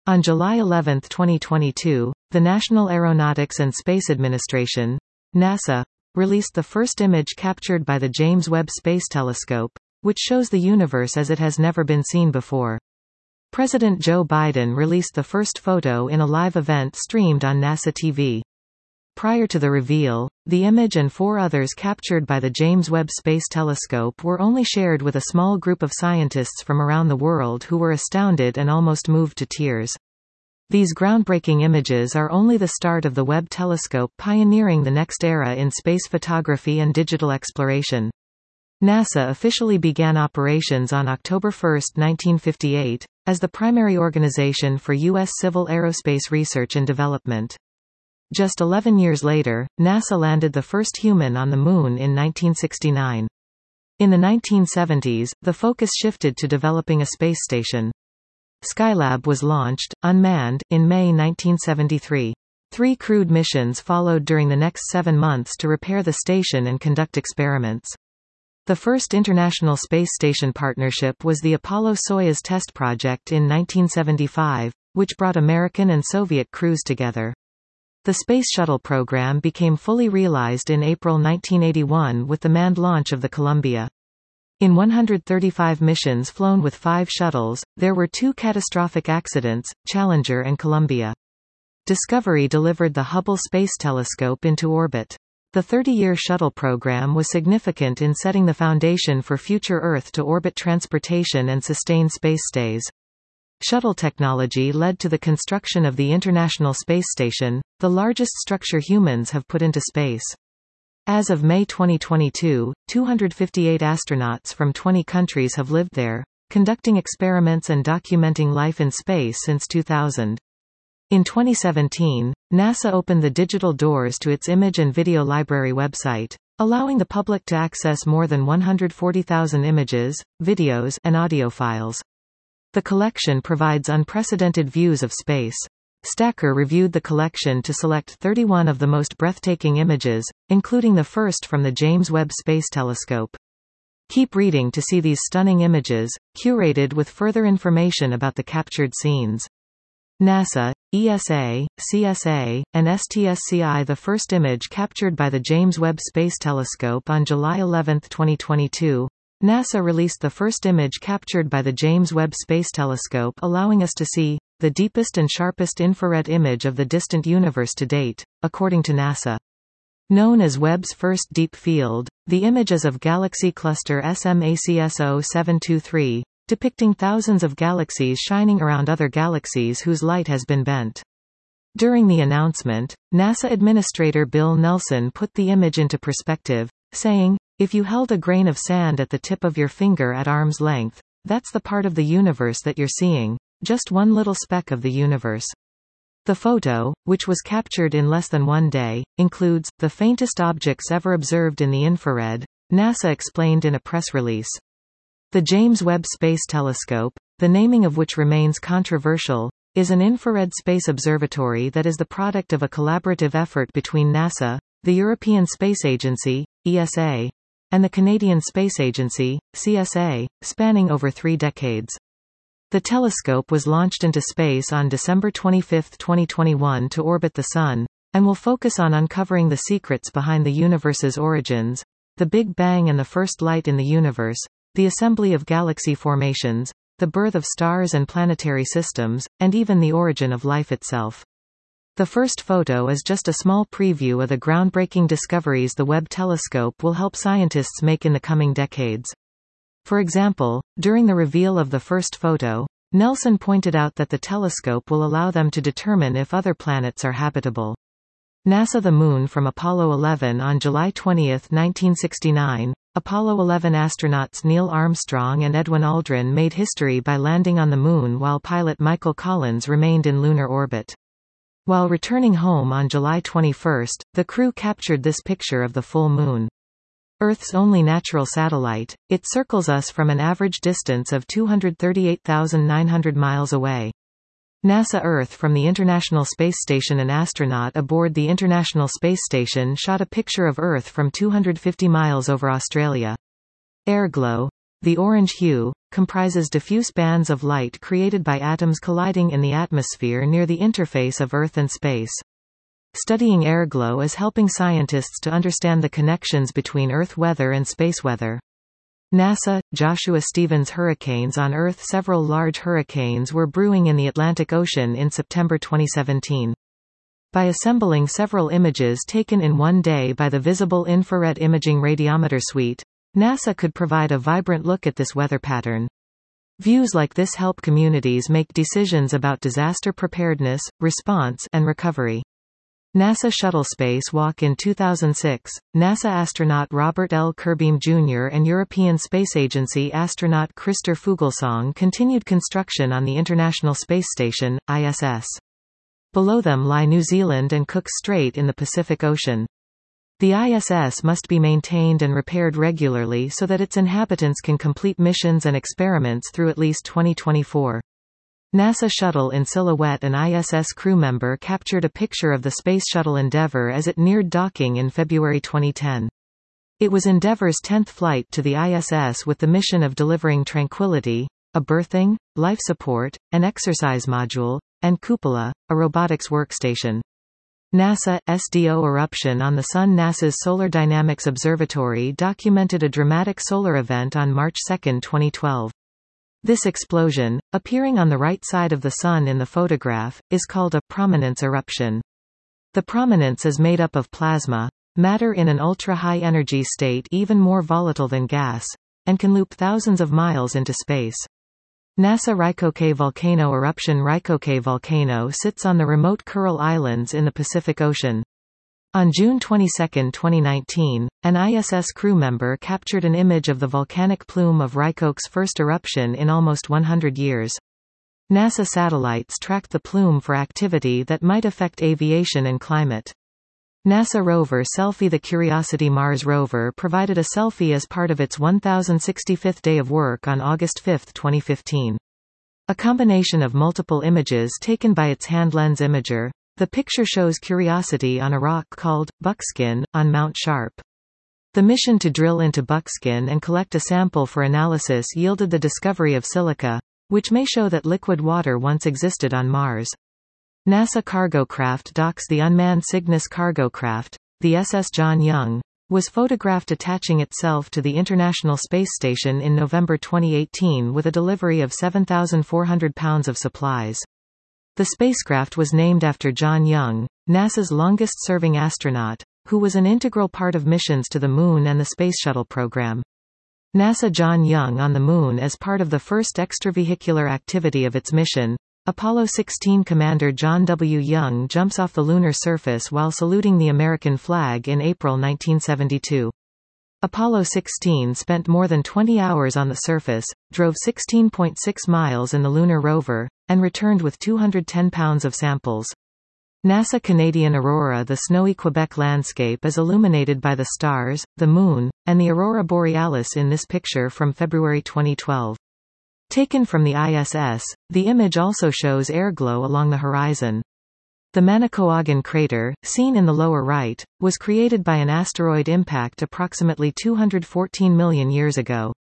On July 11, 2022, the National Aeronautics and Space Administration, NASA, released the first image captured by the James Webb Space Telescope, which shows the universe as it has never been seen before. President Joe Biden released the first photo in a live event streamed on NASA TV. Prior to the reveal, the image and 4 others captured by the James Webb Space Telescope were only shared with a small group of scientists from around the world who were astounded and almost moved to tears. These groundbreaking images are only the start of the Webb telescope pioneering the next era in space photography and digital exploration. NASA officially began operations on October 1, 1958, as the primary organization for U.S. civil aerospace research and development. Just 11 years later, NASA landed the first human on the Moon in 1969. In the 1970s, the focus shifted to developing a space station. Skylab was launched, unmanned, in May 1973. 3 crewed missions followed during the next 7 months to repair the station and conduct experiments. The first international space station partnership was the Apollo-Soyuz test project in 1975, which brought American and Soviet crews together. The Space Shuttle program became fully realized in April 1981 with the manned launch of the Columbia. In 135 missions flown with 5 shuttles, there were 2 catastrophic accidents, Challenger and Columbia. Discovery delivered the Hubble Space Telescope into orbit. The 30-year shuttle program was significant in setting the foundation for future Earth-to-orbit transportation and sustained space stays. Shuttle technology led to the construction of the International Space Station, the largest structure humans have put into space. As of May 2022, 258 astronauts from 20 countries have lived there, conducting experiments and documenting life in space since 2000. In 2017, NASA opened the digital doors to its image and video library website, allowing the public to access more than 140,000 images, videos, and audio files. The collection provides unprecedented views of space. Stacker reviewed the collection to select 31 of the most breathtaking images, including the first from the James Webb Space Telescope. Keep reading to see these stunning images, curated with further information about the captured scenes. NASA, ESA, CSA, and STSCI. The first image captured by the James Webb Space Telescope on July 11, 2022. NASA released the first image captured by the James Webb Space Telescope, allowing us to see the deepest and sharpest infrared image of the distant universe to date, according to NASA. Known as Webb's first deep field, the image is of galaxy cluster SMACS 0723, depicting thousands of galaxies shining around other galaxies whose light has been bent. During the announcement, NASA Administrator Bill Nelson put the image into perspective, saying, "If you held a grain of sand at the tip of your finger at arm's length, that's the part of the universe that you're seeing, just one little speck of the universe." The photo, which was captured in less than 1 day, includes the faintest objects ever observed in the infrared, NASA explained in a press release. The James Webb Space Telescope, the naming of which remains controversial, is an infrared space observatory that is the product of a collaborative effort between NASA, the European Space Agency, ESA, and the Canadian Space Agency, CSA, spanning over 3 decades. The telescope was launched into space on December 25, 2021 to orbit the Sun, and will focus on uncovering the secrets behind the universe's origins, the Big Bang and the first light in the universe, the assembly of galaxy formations, the birth of stars and planetary systems, and even the origin of life itself. The first photo is just a small preview of the groundbreaking discoveries the Webb telescope will help scientists make in the coming decades. For example, during the reveal of the first photo, Nelson pointed out that the telescope will allow them to determine if other planets are habitable. NASA the Moon from Apollo 11. On July 20, 1969, Apollo 11 astronauts Neil Armstrong and Edwin Aldrin made history by landing on the Moon while pilot Michael Collins remained in lunar orbit. While returning home on July 21, the crew captured this picture of the full Moon. Earth's only natural satellite, it circles us from an average distance of 238,900 miles away. NASA Earth from the International Space Station. An astronaut aboard the International Space Station shot a picture of Earth from 250 miles over Australia. Airglow, the orange hue, comprises diffuse bands of light created by atoms colliding in the atmosphere near the interface of Earth and space. Studying airglow is helping scientists to understand the connections between Earth weather and space weather. NASA, Joshua Stevens hurricanes on Earth. Several large hurricanes were brewing in the Atlantic Ocean in September 2017. By assembling several images taken in one day by the Visible Infrared Imaging Radiometer Suite, NASA could provide a vibrant look at this weather pattern. Views like this help communities make decisions about disaster preparedness, response, and recovery. NASA Shuttle Spacewalk in 2006, NASA astronaut Robert L. Curbeam Jr. and European Space Agency astronaut Christer Fuglesang continued construction on the International Space Station, ISS. Below them lie New Zealand and Cook Strait in the Pacific Ocean. The ISS must be maintained and repaired regularly so that its inhabitants can complete missions and experiments through at least 2024. NASA Shuttle in silhouette. An ISS crew member captured a picture of the Space Shuttle Endeavour as it neared docking in February 2010. It was Endeavour's 10th flight to the ISS with the mission of delivering Tranquility, a berthing, life support, an exercise module, and Cupola, a robotics workstation. NASA SDO eruption on the Sun. NASA's Solar Dynamics Observatory documented a dramatic solar event on March 2, 2012. This explosion, appearing on the right side of the Sun in the photograph, is called a prominence eruption. The prominence is made up of plasma, matter in an ultra-high energy state even more volatile than gas, and can loop thousands of miles into space. NASA Ryukyu volcano eruption. Ryukyu volcano sits on the remote Kuril Islands in the Pacific Ocean. On June 22, 2019, an ISS crew member captured an image of the volcanic plume of Ryukyu's first eruption in almost 100 years. NASA satellites tracked the plume for activity that might affect aviation and climate. NASA rover selfie. The Curiosity Mars rover provided a selfie as part of its 1065th day of work on August 5, 2015. A combination of multiple images taken by its hand lens imager. The picture shows Curiosity on a rock called Buckskin on Mount Sharp. The mission to drill into Buckskin and collect a sample for analysis yielded the discovery of silica, which may show that liquid water once existed on Mars. NASA cargo craft docks. The unmanned Cygnus cargo craft, the SS John Young, was photographed attaching itself to the International Space Station in November 2018 with a delivery of 7,400 pounds of supplies. The spacecraft was named after John Young, NASA's longest-serving astronaut, who was an integral part of missions to the Moon and the Space Shuttle program. NASA John Young on the Moon. As part of the first extravehicular activity of its mission, Apollo 16 Commander John W. Young jumps off the lunar surface while saluting the American flag in April 1972. Apollo 16 spent more than 20 hours on the surface, drove 16.6 miles in the lunar rover, and returned with 210 pounds of samples. NASA Canadian Aurora. The snowy Quebec landscape is illuminated by the stars, the Moon, and the Aurora Borealis in this picture from February 2012. Taken from the ISS, the image also shows airglow along the horizon. The Manicouagan crater, seen in the lower right, was created by an asteroid impact approximately 214 million years ago.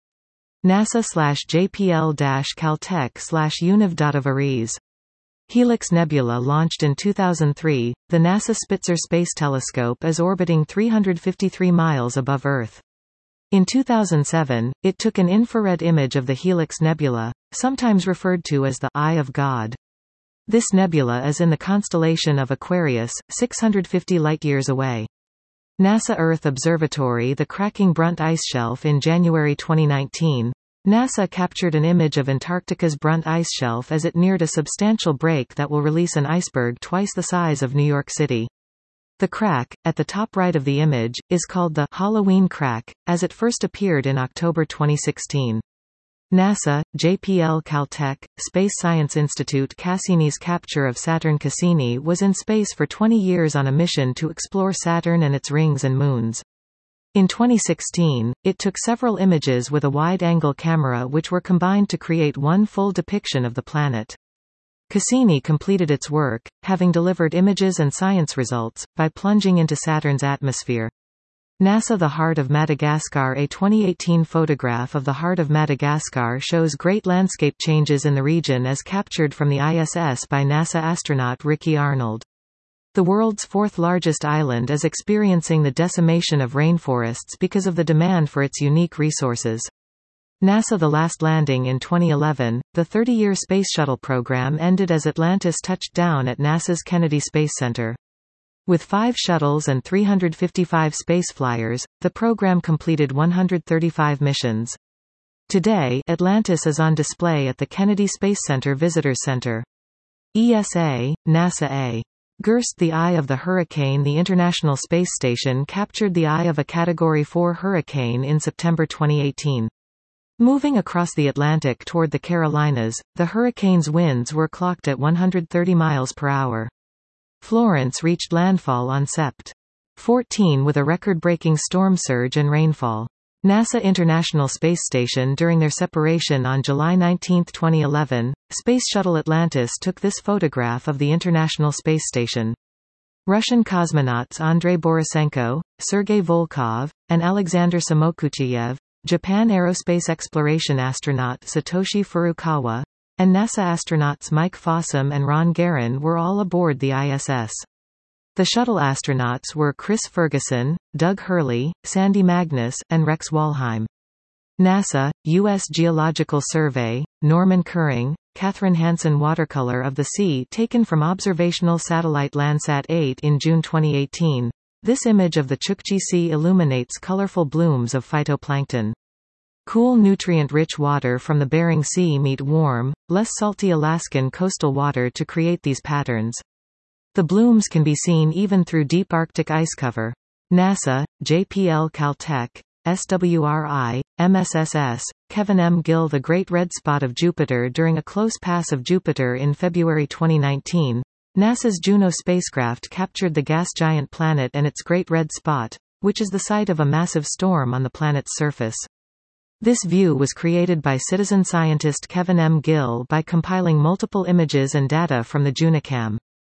NASA/JPL-Caltech/Univ. Helix Nebula. Launched in 2003, the NASA Spitzer Space Telescope is orbiting 353 miles above Earth. In 2007, it took an infrared image of the Helix Nebula, sometimes referred to as the Eye of God. This nebula is in the constellation of Aquarius, 650 light-years away. NASA Earth Observatory. The cracking Brunt ice shelf. In January 2019, NASA captured an image of Antarctica's Brunt ice shelf as it neared a substantial break that will release an iceberg twice the size of New York City. The crack, at the top right of the image, is called the Halloween crack, as it first appeared in October 2016. NASA, JPL Caltech, Space Science Institute. Cassini's capture of Saturn. Cassini was in space for 20 years on a mission to explore Saturn and its rings and moons. In 2016, it took several images with a wide-angle camera which were combined to create one full depiction of the planet. Cassini completed its work, having delivered images and science results, by plunging into Saturn's atmosphere. NASA The Heart of Madagascar. A 2018 photograph of the heart of Madagascar shows great landscape changes in the region as captured from the ISS by NASA astronaut Ricky Arnold. The world's fourth largest island is experiencing the decimation of rainforests because of the demand for its unique resources. NASA The last landing in 2011, the 30-year Space Shuttle program ended as Atlantis touched down at NASA's Kennedy Space Center. With 5 shuttles and 355 spaceflyers, the program completed 135 missions. Today, Atlantis is on display at the Kennedy Space Center Visitor Center. ESA, NASA A. Gerst. The eye of the hurricane. The International Space Station captured the eye of a Category 4 hurricane in September 2018. Moving across the Atlantic toward the Carolinas, the hurricane's winds were clocked at 130 miles per hour. Florence reached landfall on Sept. 14 with a record-breaking storm surge and rainfall. NASA International Space Station. During their separation on July 19, 2011, Space Shuttle Atlantis took this photograph of the International Space Station. Russian cosmonauts Andrei Borisenko, Sergei Volkov, and Alexander Samokucheyev, Japan Aerospace Exploration astronaut Satoshi Furukawa, and NASA astronauts Mike Fossum and Ron Garan were all aboard the ISS. The shuttle astronauts were Chris Ferguson, Doug Hurley, Sandy Magnus, and Rex Walheim. NASA, U.S. Geological Survey, Norman Curring, Catherine Hansen watercolor of the sea taken from observational satellite Landsat 8 in June 2018. This image of the Chukchi Sea illuminates colorful blooms of phytoplankton. Cool nutrient-rich water from the Bering Sea meet warm, less salty Alaskan coastal water to create these patterns. The blooms can be seen even through deep Arctic ice cover. NASA, JPL Caltech, SWRI, MSSS, Kevin M. Gill. The Great Red Spot of Jupiter. During a close pass of Jupiter in February 2019, NASA's Juno spacecraft captured the gas giant planet and its Great Red Spot, which is the site of a massive storm on the planet's surface. This view was created by citizen scientist Kevin M. Gill by compiling multiple images and data from the JUNOCam.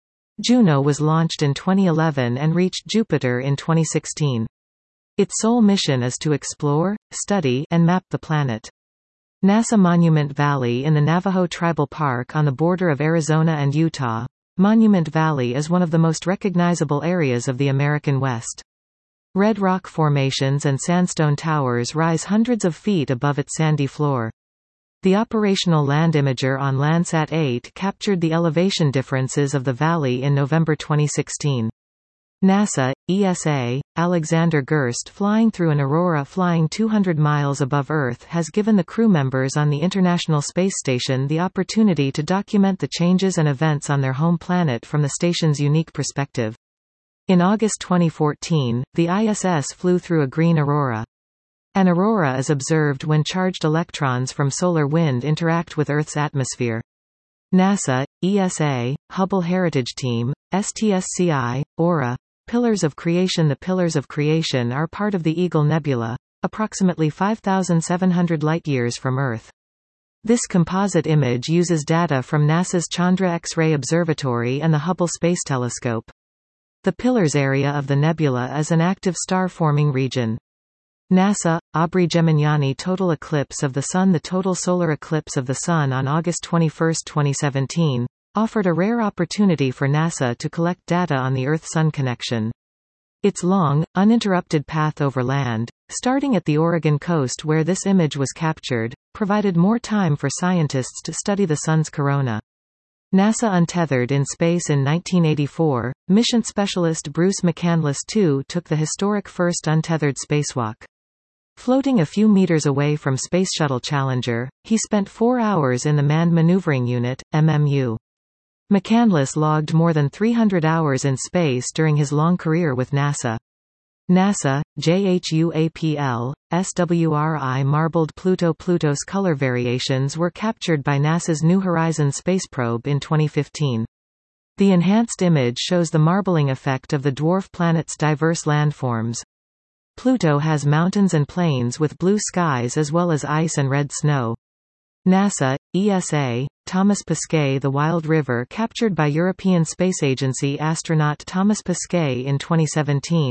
Juno was launched in 2011 and reached Jupiter in 2016. Its sole mission is to explore, study, and map the planet. NASA Monument Valley. In the Navajo Tribal Park on the border of Arizona and Utah, Monument Valley is one of the most recognizable areas of the American West. Red rock formations and sandstone towers rise hundreds of feet above its sandy floor. The operational land imager on Landsat 8 captured the elevation differences of the valley in November 2016. NASA, ESA, Alexander Gerst. Flying through an aurora flying 200 miles above Earth has given the crew members on the International Space Station the opportunity to document the changes and events on their home planet from the station's unique perspective. In August 2014, the ISS flew through a green aurora. An aurora is observed when charged electrons from solar wind interact with Earth's atmosphere. NASA, ESA, Hubble Heritage Team, STSCI, Aura, Pillars of Creation. The Pillars of Creation are part of the Eagle Nebula, approximately 5,700 light-years from Earth. This composite image uses data from NASA's Chandra X-ray Observatory and the Hubble Space Telescope. The Pillars area of the nebula is an active star-forming region. NASA, Aubrey Gemignani. Total eclipse of the Sun. The total solar eclipse of the Sun on August 21, 2017, offered a rare opportunity for NASA to collect data on the Earth-Sun connection. Its long, uninterrupted path over land, starting at the Oregon coast where this image was captured, provided more time for scientists to study the Sun's corona. NASA Untethered. In space in 1984, mission specialist Bruce McCandless II took the historic first untethered spacewalk. Floating a few meters away from Space Shuttle Challenger, he spent 4 hours in the Manned Maneuvering Unit, MMU. McCandless logged more than 300 hours in space during his long career with NASA. NASA, JHUAPL, SWRI marbled Pluto. Pluto's color variations were captured by NASA's New Horizons space probe in 2015. The enhanced image shows the marbling effect of the dwarf planet's diverse landforms. Pluto has mountains and plains with blue skies as well as ice and red snow. NASA, ESA, Thomas Pesquet. The Wild River captured by European Space Agency astronaut Thomas Pesquet in 2017.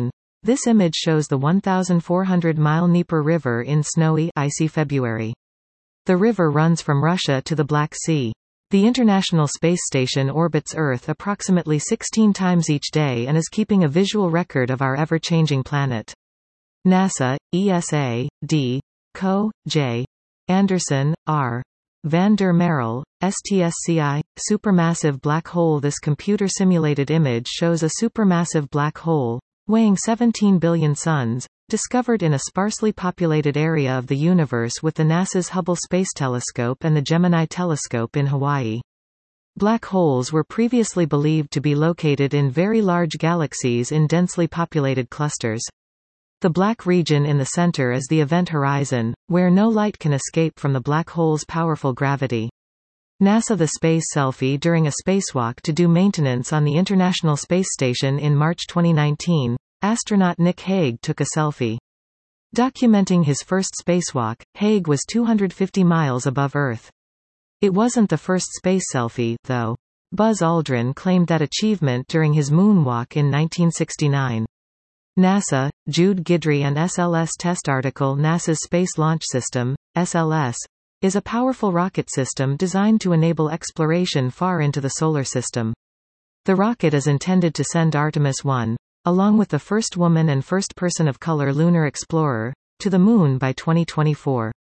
This image shows the 1,400-mile Dnieper River in snowy, icy February. The river runs from Russia to the Black Sea. The International Space Station orbits Earth approximately 16 times each day and is keeping a visual record of our ever-changing planet. NASA, ESA, D. Co., J. Anderson, R. Van der Merel, STSCI, Supermassive Black Hole. This computer-simulated image shows a supermassive black hole, weighing 17 billion suns, discovered in a sparsely populated area of the universe with the NASA's Hubble Space Telescope and the Gemini Telescope in Hawaii. Black holes were previously believed to be located in very large galaxies in densely populated clusters. The black region in the center is the event horizon, where no light can escape from the black hole's powerful gravity. NASA The space selfie during a spacewalk to do maintenance on the International Space Station in March 2019. Astronaut Nick Hague took a selfie. Documenting his first spacewalk, Hague was 250 miles above Earth. It wasn't the first space selfie, though. Buzz Aldrin claimed that achievement during his moonwalk in 1969. NASA, Jude Guidry and SLS test article. NASA's Space Launch System, SLS, is a powerful rocket system designed to enable exploration far into the Solar System. The rocket is intended to send Artemis 1, along with the first woman and first person of color lunar explorer, to the Moon by 2024.